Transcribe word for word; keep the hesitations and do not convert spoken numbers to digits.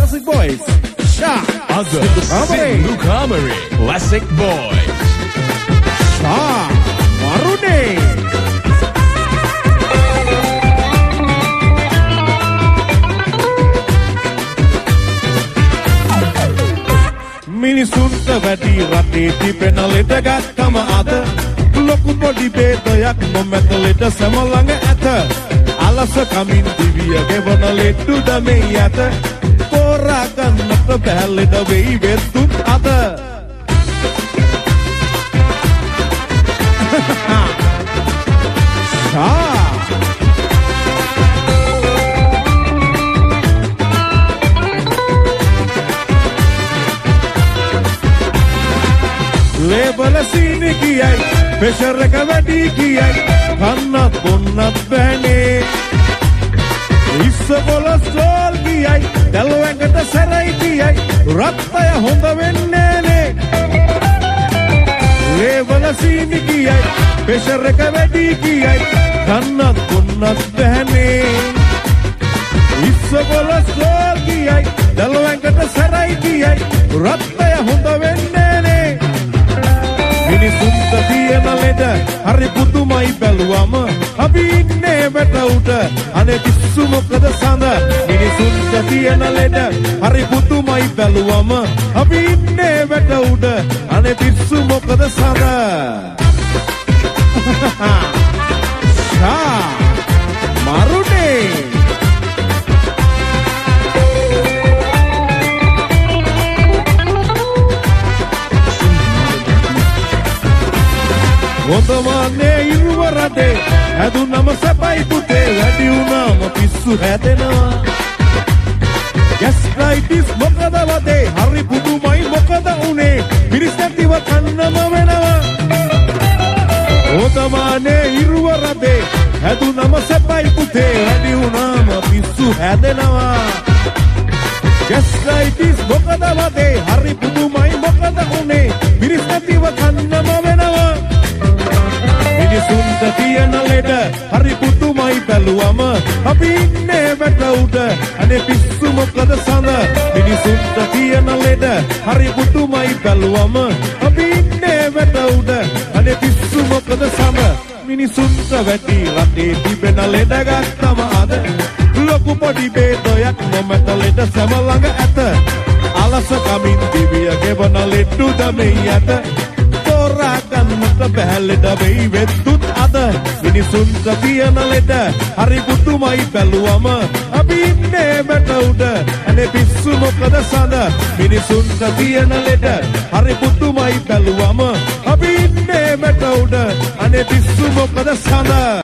Classic Boys. Shah. Other Sindhu Kamari. Classic Boys. Shah. Marune. මිනිසුන්ට වැඩි රටේ තිබෙන ලෙඩ ගත්තම අද ලොකු පොඩි බේදයක් නොමැත ලෙඩ සැම ළඟ ඇත අලස කමින් දිවිය ගෙවන ලෙඩුද මේ ඇත තෝරා ගන්නට බෑ ලෙඩ වෙයි වෙද්දුත් අද ෂා ලේබල සීනි කියයි ප්‍රෙෂර් එක වැඩි කියයි කන්නත් බොන්නත් බෑනේ ඉස්ස කොලස්ට්‍රෝල් කියයි දැල් ඇඟට සැරයි කියයි රක්තය හොඳ වෙන්නේ නේ ලේබල සීනි කියයි ප්‍රෙෂර් එක වැඩි කියයි කන්නත් බොන්නත් බෑනේ ඉස්ස කොලස්ට්‍රෝල් කියයි දැල් ඇඟට සැරයි කියයි රක්තය හොඳ වෙන්නේ නේ මිනිසුන්ට තියෙන ලෙඩ හරි පුදුමයි බැලුවම අපි ඉන්නේ වැට උඩ අනේ පිස්සු මොකද සඳ මිනිසුන්ට තියෙන ලෙඩ හරි පුදුමයි බැලුවම අපි ඉන්නේ වැට උඩ අනේ පිස්සු මොකද සඳ ෂා මරුනේ හොඳමනේ ඉරුවරදේ හැදුනම සැපයි පුතේ වැඩි වුණාම පිස්සු හැදෙනවා ගැස්ට්‍රයිටිස් මොකද වදේ හරි පුදුමයි මොකද උනේ පිරිස් නැතිව කන්නම වෙනවා හොඳමනේ ඉරුවරදේ හැදුනම සැපයි පුතේ වැඩි වුණාම පිස්සු හැදෙනවා ගැස්ට්‍රයිටිස් මොකද වදේ හරි පුදුමයි මොකද උනේ පිරිස් නැතිව කන්නම වෙනවා මිනිසුන්ට තියෙන ලෙඩ හරි පුදුමයි බැලුවම අපි ඉන්නේ වැට උඩ අනේ පිස්සු මොකද සඳ මිනිසුන්ට තියෙන ලෙඩ හරි පුදුමයි බැලුවම අපි ඉන්නේ වැට උඩ අනේ පිස්සු මොකද සඳ මිනිසුන්ට වැඩි රටේ තිබෙන ලෙඩ ගත්තම අද ලොකු පොඩි බේදයක් නොමැත ලෙඩ සැම ළඟ ඇත අලස කමින් දිවිය ගෙවන ලෙඩුද මේ ඇත තෝරා ගන්නට බෑ ලෙඩ වෙයි වෙද්දුත් අද මිනිසුන්ට තියෙන ලෙඩ හරි පුදුමයි බැලුවම අපි ඉන්නේ වැට උඩ අනේ පිස්සු මොකද සඳ මිනිසුන්ට තියෙන ලෙඩ හරි පුදුමයි බැලුවම අපි ඉන්නේ වැට උඩ අනේ පිස්සු මොකද සඳ